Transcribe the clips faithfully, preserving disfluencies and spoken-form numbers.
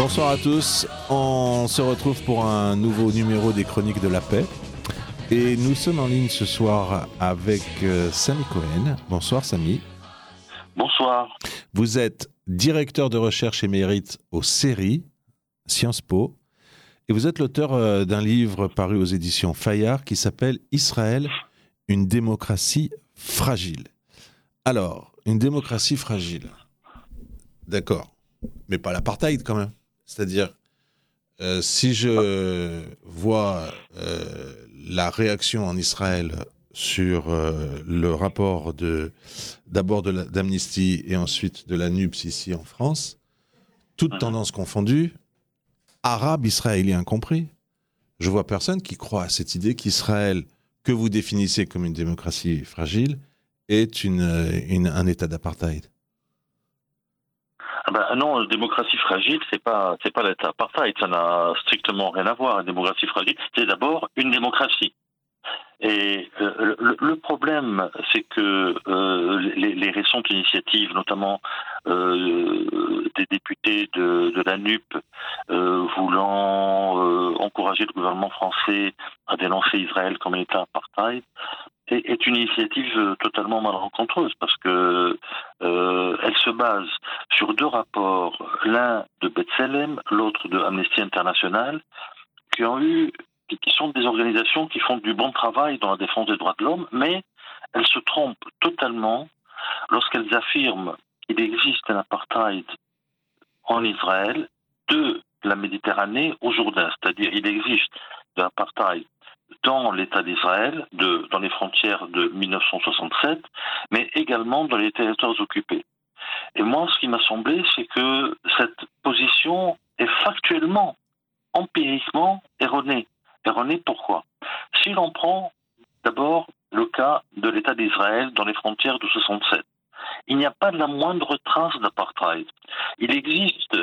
Bonsoir à tous, on se retrouve pour un nouveau numéro des Chroniques de la Paix et nous sommes en ligne ce soir avec euh, Samy Cohen. Bonsoir Samy. Bonsoir. Vous êtes directeur de recherche émérite au C E R I, Sciences Po, et vous êtes l'auteur euh, d'un livre paru aux éditions Fayard qui s'appelle « Israël, une démocratie fragile ». Alors, une démocratie fragile, d'accord, mais pas l'apartheid quand même. C'est-à-dire, euh, si je vois euh, la réaction en Israël sur euh, le rapport de, d'abord de la, d'Amnesty et ensuite de la N U P S ici en France, toutes tendances confondues, arabes, israéliens compris, je vois personne qui croit à cette idée qu'Israël, que vous définissez comme une démocratie fragile, est une, une, un état d'apartheid. Ah ben non, démocratie fragile, c'est pas c'est pas l'état apartheid, ça n'a strictement rien à voir. Une démocratie fragile, c'est d'abord une démocratie. Et euh, le, le problème, c'est que euh, les, les récentes initiatives, notamment euh, des députés de, de la N U P, euh, voulant euh, encourager le gouvernement français à dénoncer Israël comme un État apartheid, est, est une initiative totalement malencontreuse parce que euh, elle se base sur deux rapports, l'un de B'Tselem, l'autre de Amnesty International, qui ont eu qui sont des organisations qui font du bon travail dans la défense des droits de l'homme, mais elles se trompent totalement lorsqu'elles affirment qu'il existe un apartheid en Israël de la Méditerranée au Jourdain. C'est-à-dire il existe de l'apartheid dans l'État d'Israël, de, dans les frontières de mille neuf cent soixante-sept, mais également dans les territoires occupés. Et moi, ce qui m'a semblé, c'est que cette position est factuellement, empiriquement erronée. Erroné, pourquoi ? Si l'on prend d'abord le cas de l'État d'Israël dans les frontières de soixante-sept, il n'y a pas de la moindre trace d'apartheid. Il existe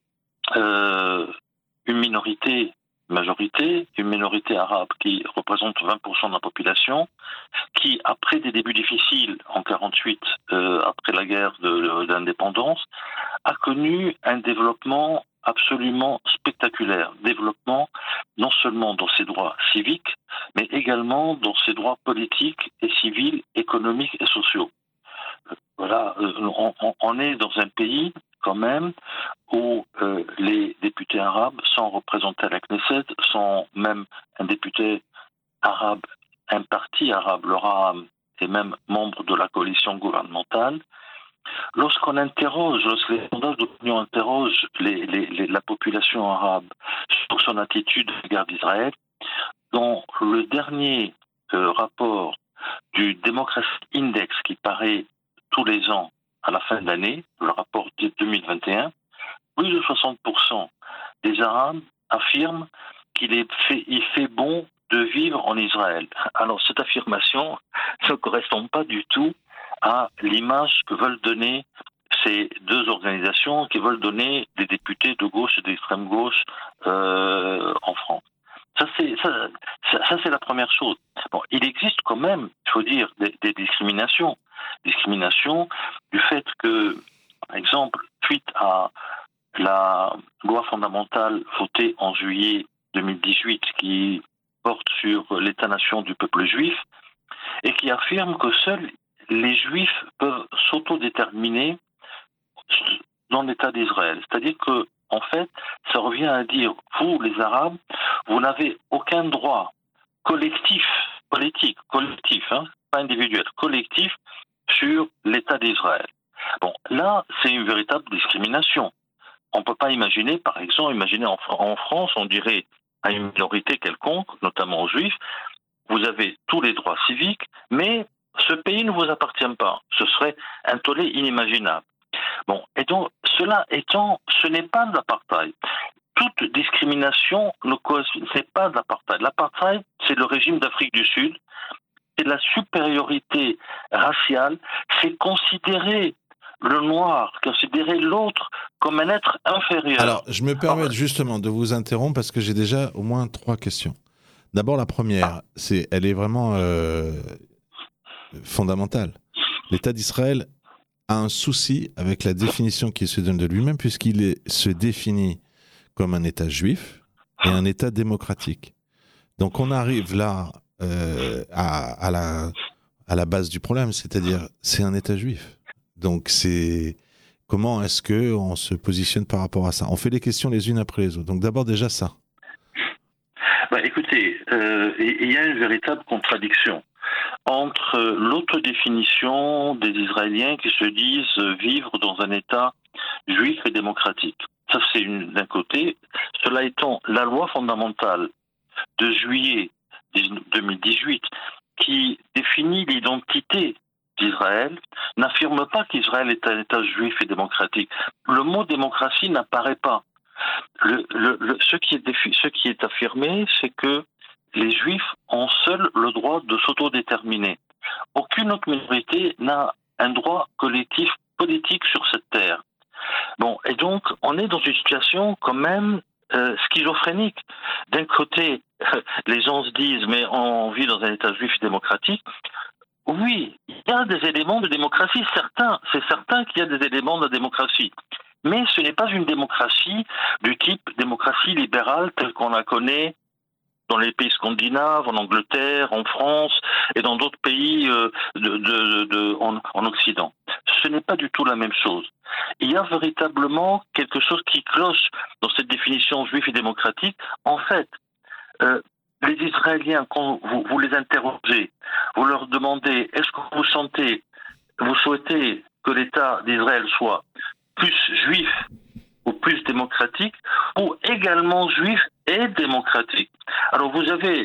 euh, une minorité, majorité, une minorité arabe qui représente vingt pour cent de la population, qui, après des débuts difficiles en quarante-huit, euh, après la guerre de, de, de l'indépendance, a connu un développement absolument spectaculaire. Développement non seulement dans ses droits civiques, mais également dans ses droits politiques et civils, économiques et sociaux. Voilà, on, on est dans un pays quand même où euh, les députés arabes sont représentés à la Knesset, sont même un député arabe, un parti arabe, le Raham, est même membre de la coalition gouvernementale. Lorsqu'on interroge, lorsque les sondages d'opinion interrogent les, les, les, la population arabe sur son attitude à l'égard d'Israël, dans le dernier euh, rapport du Democracy Index qui paraît tous les ans à la fin de l'année, le rapport de deux mille vingt et un, plus de soixante pour cent des Arabes affirment qu'il est fait, il fait bon de vivre en Israël. Alors cette affirmation ne correspond pas du tout à l'image que veulent donner ces deux organisations, qui veulent donner des députés de gauche et d'extrême gauche euh, en France. Ça c'est, ça, ça, ça, c'est la première chose. Bon, il existe quand même, il faut dire, des, des discriminations. Discriminations du fait que, par exemple, suite à la loi fondamentale votée en juillet deux mille dix-huit qui porte sur l'État-nation du peuple juif et qui affirme que seuls les Juifs peuvent s'autodéterminer dans l'État d'Israël. C'est-à-dire que, en fait, ça revient à dire, vous, les Arabes, vous n'avez aucun droit collectif, politique, collectif, hein, pas individuel, collectif, sur l'État d'Israël. Bon, là, c'est une véritable discrimination. On ne peut pas imaginer, par exemple, imaginer en, en France, on dirait à une minorité quelconque, notamment aux Juifs, vous avez tous les droits civiques, mais ce pays ne vous appartient pas. Ce serait un tollé inimaginable. Bon, et donc, cela étant, ce n'est pas de l'apartheid. Toute discrimination ne n'est pas de l'apartheid. L'apartheid, c'est le régime d'Afrique du Sud, c'est la supériorité raciale, c'est considérer le noir, considérer l'autre comme un être inférieur. Alors, je me permets Alors, justement de vous interrompre parce que j'ai déjà au moins trois questions. D'abord, la première, c'est, elle est vraiment euh, fondamentale. L'État d'Israël a un souci avec la définition qu'il se donne de lui-même, puisqu'il est, se définit comme un État juif et un État démocratique. Donc on arrive là euh, à, à, la, à la base du problème, c'est-à-dire c'est un État juif. Donc c'est comment est-ce qu'on se positionne par rapport à ça? On fait les questions les unes après les autres. Donc d'abord déjà ça. Bah, écoutez, euh, il y a une véritable contradiction entre l'autodéfinition des Israéliens qui se disent vivre dans un État juif et démocratique. Ça, c'est une, d'un côté. Cela étant, la loi fondamentale de juillet deux mille dix-huit, qui définit l'identité d'Israël, n'affirme pas qu'Israël est un État juif et démocratique. Le mot démocratie n'apparaît pas. Le, le, le, ce, qui est défi, ce qui est affirmé, c'est que les Juifs ont seuls le droit de s'autodéterminer. Aucune autre minorité n'a un droit collectif politique sur cette terre. Bon, et donc, on est dans une situation quand même euh, schizophrénique. D'un côté, euh, les gens se disent, mais on vit dans un État juif démocratique. Oui, il y a des éléments de démocratie, certains. C'est certain qu'il y a des éléments de démocratie. Mais ce n'est pas une démocratie du type démocratie libérale telle qu'on la connaît dans les pays scandinaves, en Angleterre, en France et dans d'autres pays euh, de, de, de, de, en, en Occident. Ce n'est pas du tout la même chose. Il y a véritablement quelque chose qui cloche dans cette définition juive et démocratique. En fait, euh, les Israéliens, quand vous, vous les interrogez, vous leur demandez, est-ce que vous sentez, vous souhaitez que l'État d'Israël soit plus juif ou plus démocratique, ou également juif et démocratique. Alors vous avez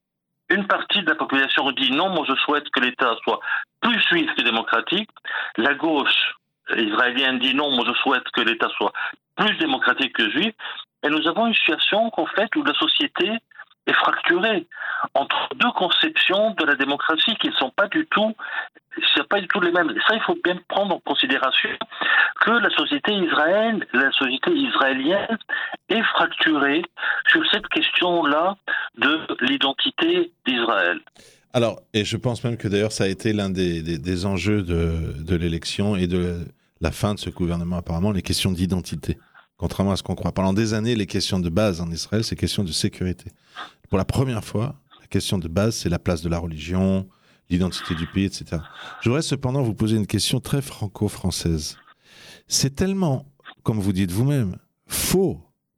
une partie de la population qui dit non, moi je souhaite que l'État soit plus juif que démocratique. La gauche israélienne dit non, moi je souhaite que l'État soit plus démocratique que juif. Et nous avons une situation qu'en fait où la société est fracturée entre deux conceptions de la démocratie qui ne sont pas du tout, c'est pas du tout les mêmes. Ça, il faut bien prendre en considération que la société israélienne, la société israélienne est fracturée sur cette question-là de l'identité d'Israël. Alors, et je pense même que d'ailleurs ça a été l'un des, des, des enjeux de, de l'élection et de la fin de ce gouvernement apparemment, les questions d'identité. Contrairement à ce qu'on croit. Pendant des années, les questions de base en Israël, c'est questions de sécurité. Pour la première fois, la question de base, c'est la place de la religion, l'identité du pays, et cetera. Je voudrais cependant vous poser une question très franco-française. C'est tellement, comme vous dites vous-même, faux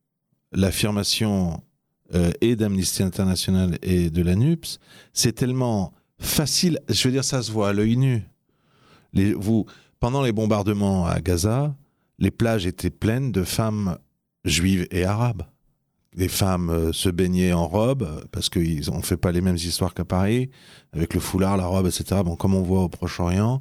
l'affirmation euh, et d'Amnesty International et de l'ANUPS, c'est tellement facile, je veux dire, ça se voit à l'œil nu. Les, vous, pendant les bombardements à Gaza, les plages étaient pleines de femmes juives et arabes. Les femmes euh, se baignaient en robe, parce qu'on ne fait pas les mêmes histoires qu'à Paris, avec le foulard, la robe, et cetera. Bon, comme on voit au Proche-Orient.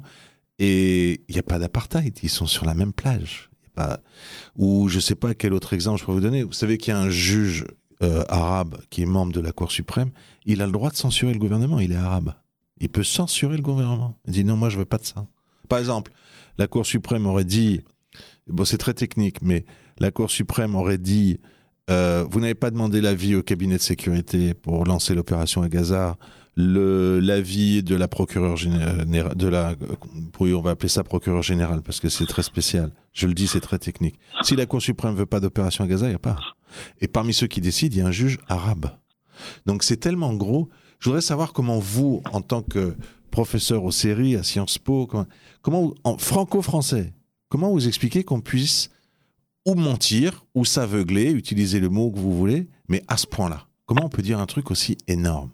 Et il n'y a pas d'apartheid, ils sont sur la même plage. Y a pas... Ou je ne sais pas quel autre exemple je peux vous donner. Vous savez qu'il y a un juge euh, arabe qui est membre de la Cour suprême, il a le droit de censurer le gouvernement, il est arabe. Il peut censurer le gouvernement. Il dit non, moi je ne veux pas de ça. Par exemple, la Cour suprême aurait dit... Bon, c'est très technique, mais la Cour suprême aurait dit euh, vous n'avez pas demandé l'avis au cabinet de sécurité pour lancer l'opération à Gaza, le, l'avis de la procureure générale, de la, oui, on va appeler ça procureure générale parce que c'est très spécial. Je le dis, c'est très technique. Si la Cour suprême veut pas d'opération à Gaza, il n'y a pas. Et parmi ceux qui décident, il y a un juge arabe. Donc c'est tellement gros. Je voudrais savoir comment vous, en tant que professeur au C E R I, à Sciences Po, comment, comment en franco-français, comment vous expliquez qu'on puisse ou mentir, ou s'aveugler, utiliser le mot que vous voulez, mais à ce point-là, comment on peut dire un truc aussi énorme?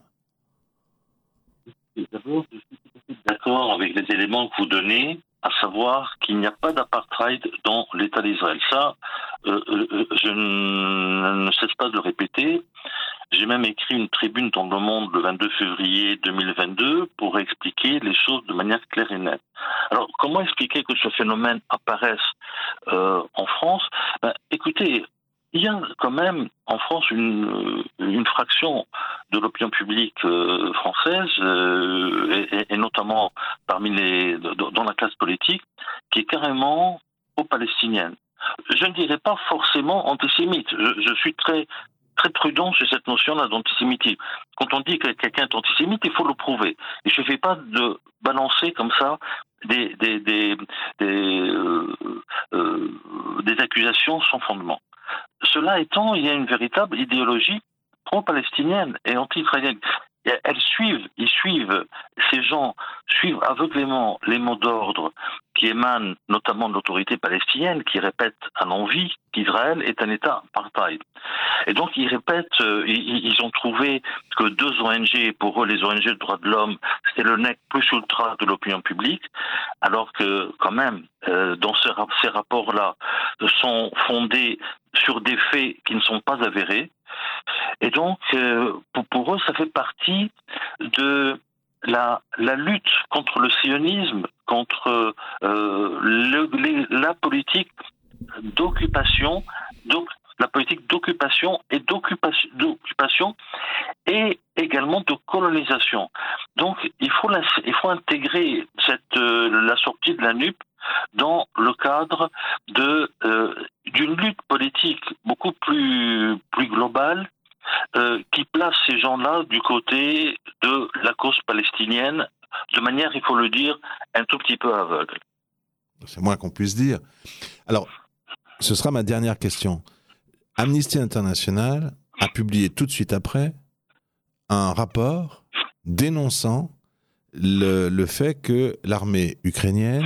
D'abord, je suis d'accord avec les éléments que vous donnez, à savoir qu'il n'y a pas d'apartheid dans l'État d'Israël. Ça, euh, euh, je ne cesse pas de le répéter. J'ai même écrit une tribune dans Le Monde le vingt-deux février deux mille vingt-deux pour expliquer les choses de manière claire et nette. Alors, comment expliquer que ce phénomène apparaisse euh, en France? Ben, écoutez, il y a quand même en France une, une fraction de l'opinion publique euh, française, euh, et, et notamment parmi les, dans la classe politique, qui est carrément pro-palestinienne. Je ne dirais pas forcément antisémite. Je, je suis très très prudent sur cette notion-là d'antisémitisme. Quand on dit que quelqu'un est antisémite, il faut le prouver. Il ne suffit pas de balancer comme ça des, des, des, des, euh, euh, des accusations sans fondement. Cela étant, il y a une véritable idéologie pro-palestinienne et anti-israélienne. Elles suivent, ils suivent, ces gens suivent aveuglément les mots d'ordre qui émanent notamment de l'autorité palestinienne, qui répète à l'envi qu'Israël est un État apartheid. Et donc ils répètent, euh, ils, ils ont trouvé que deux O N G, pour eux les O N G de droits de l'homme, c'était le nec plus ultra de l'opinion publique, alors que quand même, euh, dans ces, ces rapports-là, sont fondés sur des faits qui ne sont pas avérés. Et donc, euh, pour, pour eux, ça fait partie de la, la lutte contre le sionisme, contre euh, le, les, la politique d'occupation, donc la politique d'occupation et d'occupation, d'occupation et également de colonisation. Donc, il faut, la, il faut intégrer cette, euh, la sortie de la N U P dans le cadre de, euh, d'une lutte politique beaucoup plus, plus globale euh, qui place ces gens-là du côté de la cause palestinienne de manière, il faut le dire, un tout petit peu aveugle. C'est moins qu'on puisse dire. Alors, ce sera ma dernière question. Amnesty International a publié tout de suite après un rapport dénonçant le, le fait que l'armée ukrainienne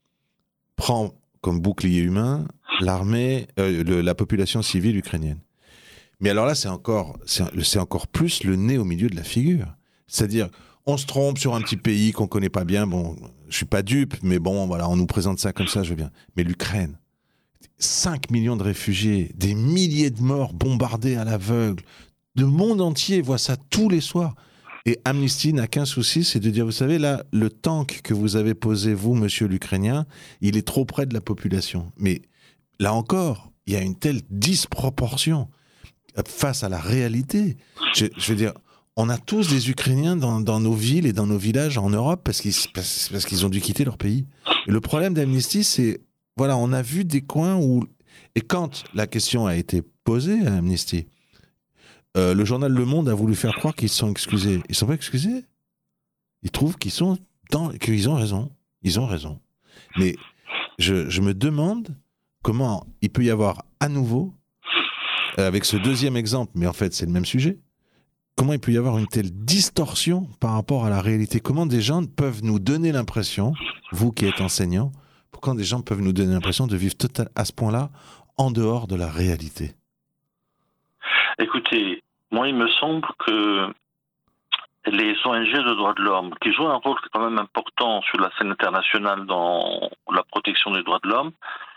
prend comme bouclier humain l'armée, euh, le, la population civile ukrainienne. Mais alors là, c'est encore, c'est, c'est encore plus le nez au milieu de la figure. C'est-à-dire, on se trompe sur un petit pays qu'on connaît pas bien. Bon, je suis pas dupe, mais bon, voilà, on nous présente ça comme ça, je veux bien. Mais l'Ukraine, cinq millions de réfugiés, des milliers de morts bombardés à l'aveugle, le monde entier voit ça tous les soirs. Et Amnesty n'a qu'un souci, c'est de dire, vous savez, là, le tank que vous avez posé, vous, monsieur l'Ukrainien, il est trop près de la population. Mais là encore, il y a une telle disproportion face à la réalité. Je, je veux dire, on a tous des Ukrainiens dans, dans nos villes et dans nos villages en Europe parce qu'ils, parce, parce qu'ils ont dû quitter leur pays. Et le problème d'Amnesty, c'est, voilà, on a vu des coins où... Et quand la question a été posée à Amnesty, Euh, le journal Le Monde a voulu faire croire qu'ils se sont excusés. Ils ne sont pas excusés. Ils trouvent qu'ils sont dans, qu'ils ont raison. Ils ont raison. Mais je, je me demande comment il peut y avoir à nouveau, euh, avec ce deuxième exemple, mais en fait c'est le même sujet, comment il peut y avoir une telle distorsion par rapport à la réalité. Comment des gens peuvent nous donner l'impression, vous qui êtes enseignant, pourquoi des gens peuvent nous donner l'impression de vivre total, à ce point-là en dehors de la réalité? Écoutez, moi il me semble que les O N G de droits de l'homme, qui jouent un rôle quand même important sur la scène internationale dans la protection des droits de l'homme,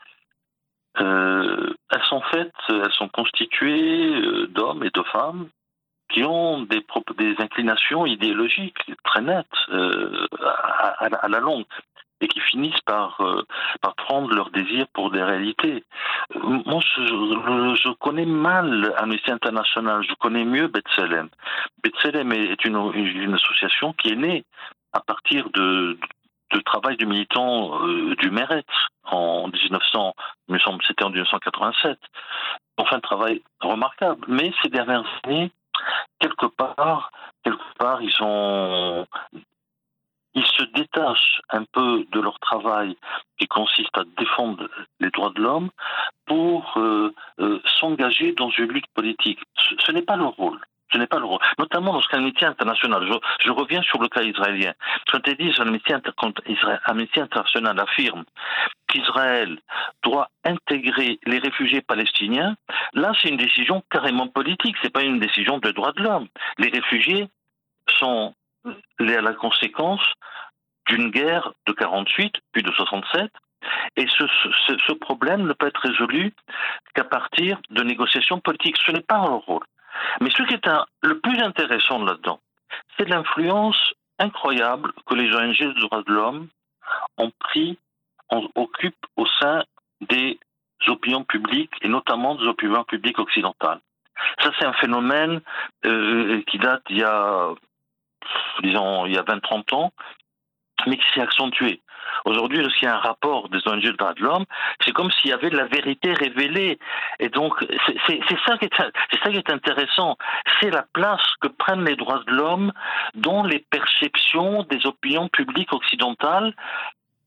euh, elles sont faites, elles sont constituées d'hommes et de femmes qui ont des, des inclinations idéologiques très nettes euh, à, à, à la longue, et qui finissent par, euh, par prendre leur désir pour des réalités. Euh, moi, je, je, je connais mal Amnesty International, je connais mieux B'Tselem. B'Tselem est une, une association qui est née à partir de, de travail de militants euh, du Meretz en dix-neuf cents, il me semble, c'était en dix-neuf cent quatre-vingt-sept. Enfin, un travail remarquable. Mais ces dernières années, quelque part, quelque part, ils ont... Ils se détachent un peu de leur travail qui consiste à défendre les droits de l'homme pour euh, euh, s'engager dans une lutte politique. Ce, ce n'est pas leur rôle. Ce n'est pas le rôle. Notamment lorsqu'Amnesty International, je, je reviens sur le cas israélien. Quand ils disent Amnesty International affirme qu'Israël doit intégrer les réfugiés palestiniens, là c'est une décision carrément politique, c'est pas une décision de droits de l'homme. Les réfugiés sont la conséquence d'une guerre de quarante-huit, puis de soixante-sept, et ce, ce, ce problème ne peut être résolu qu'à partir de négociations politiques. Ce n'est pas leur rôle. Mais ce qui est un, le plus intéressant là-dedans, c'est l'influence incroyable que les O N G de droits de l'homme ont pris, ont, occupent au sein des opinions publiques, et notamment des opinions publiques occidentales. Ça, c'est un phénomène euh, qui date d'il y a disons, il y a vingt à trente ans, mais qui s'est accentué. Aujourd'hui, lorsqu'il y a un rapport des O N G de droits de l'homme, c'est comme s'il y avait de la vérité révélée. Et donc, c'est, c'est, c'est, ça qui est, c'est ça qui est intéressant. C'est la place que prennent les droits de l'homme dans les perceptions des opinions publiques occidentales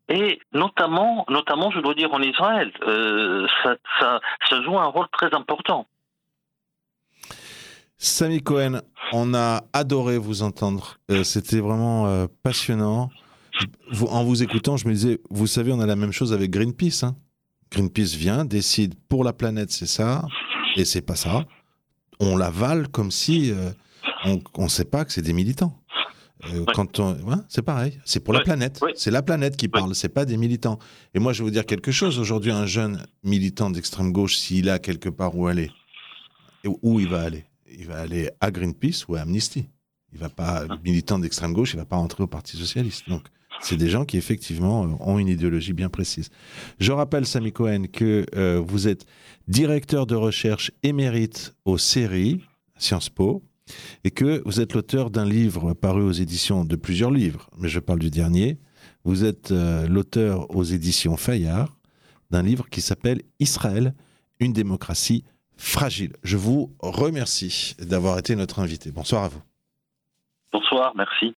Et notamment, notamment, je dois dire en Israël, euh, ça, ça, ça joue un rôle très important. Samy Cohen, on a adoré vous entendre. Euh, c'était vraiment euh, passionnant. Vous, en vous écoutant, je me disais, vous savez, on a la même chose avec Greenpeace. Hein. Greenpeace vient, décide pour la planète, c'est ça, et c'est pas ça. On l'avale comme si euh, on ne sait pas que c'est des militants. Euh, Ouais. Quand on, ouais, c'est pareil, c'est pour la Ouais. planète. Ouais. C'est la planète qui parle, Ouais. c'est pas des militants. Et moi, je vais vous dire quelque chose. Aujourd'hui, un jeune militant d'extrême gauche, s'il a quelque part où aller, et où il va aller, il va aller à Greenpeace ou à Amnesty. Il va pas, le militant d'extrême gauche, il va pas rentrer au Parti socialiste. Donc, c'est des gens qui effectivement ont une idéologie bien précise. Je rappelle, Samy Cohen, que euh, vous êtes directeur de recherche émérite au C E R I, Sciences Po, et que vous êtes l'auteur d'un livre paru aux éditions, de plusieurs livres, mais je parle du dernier. Vous êtes euh, l'auteur aux éditions Fayard d'un livre qui s'appelle « Israël, une démocratie fragile ». Je vous remercie d'avoir été notre invité. Bonsoir à vous. Bonsoir, merci.